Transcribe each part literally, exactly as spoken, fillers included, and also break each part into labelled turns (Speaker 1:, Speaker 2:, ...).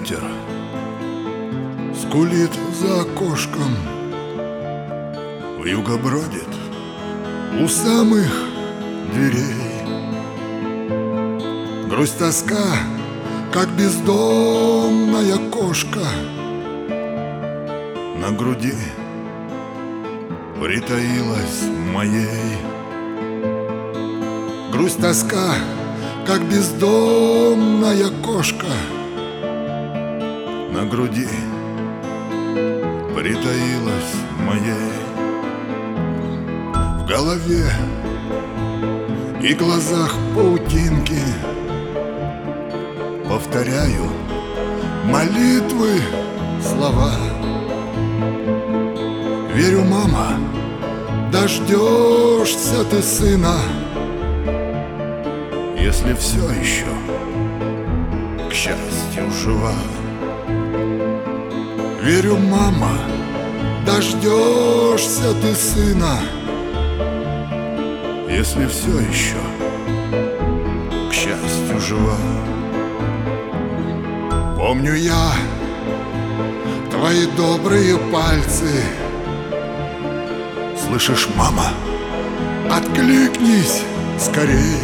Speaker 1: ветер скулит за окошком, вьюга бродит у самых дверей. Грусть, тоска, как бездомная кошка, на груди притаилась моей. Грусть, тоска, как бездомная кошка, на груди притаилась моей. В голове и глазах паутинки, повторяю молитвы, слова. Верю, мама, дождешься ты сына, если все еще, к счастью, жива. Верю, мама, дождешься ты сына, если все еще, к счастью, жива. Помню я твои добрые пальцы. Слышишь, мама, откликнись скорей.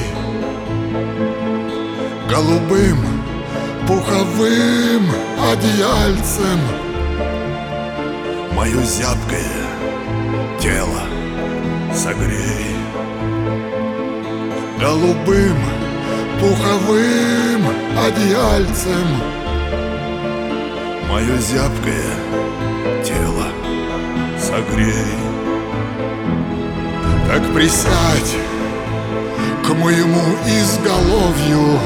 Speaker 1: Голубым пуховым одеяльцем мое зябкое тело согрей. Голубым пуховым одеяльцем мое зябкое тело согрей. Так присядь к моему изголовью,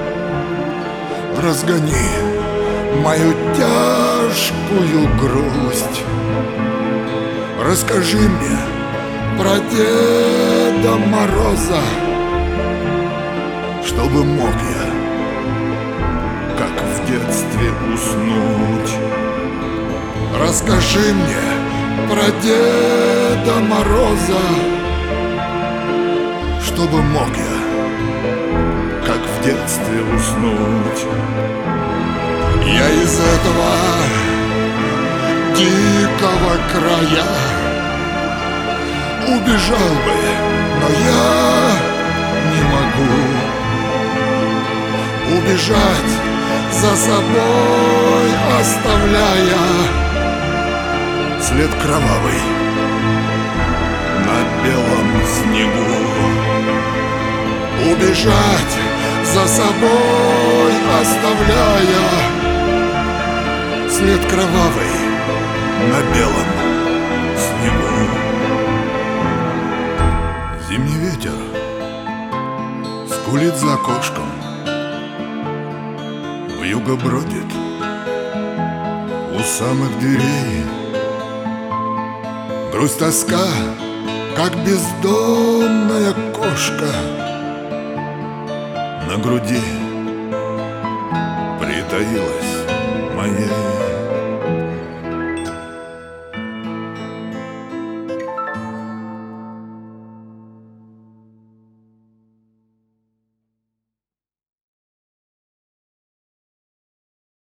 Speaker 1: разгони мою тяжкую грусть. Расскажи мне про Деда Мороза, чтобы мог я, как в детстве, уснуть. Расскажи мне про Деда Мороза, чтобы мог я, как в детстве, уснуть. Я из этого дикого края убежал бы, но я не могу убежать за собой, оставляя след кровавый на белом снегу. Убежать за собой, оставляя след кровавый на белом снегу. Зимний ветер скулит за окошком, вьюга бродит у самых дверей. Грусть, тоска, как бездомная кошка, на груди притаилась моей.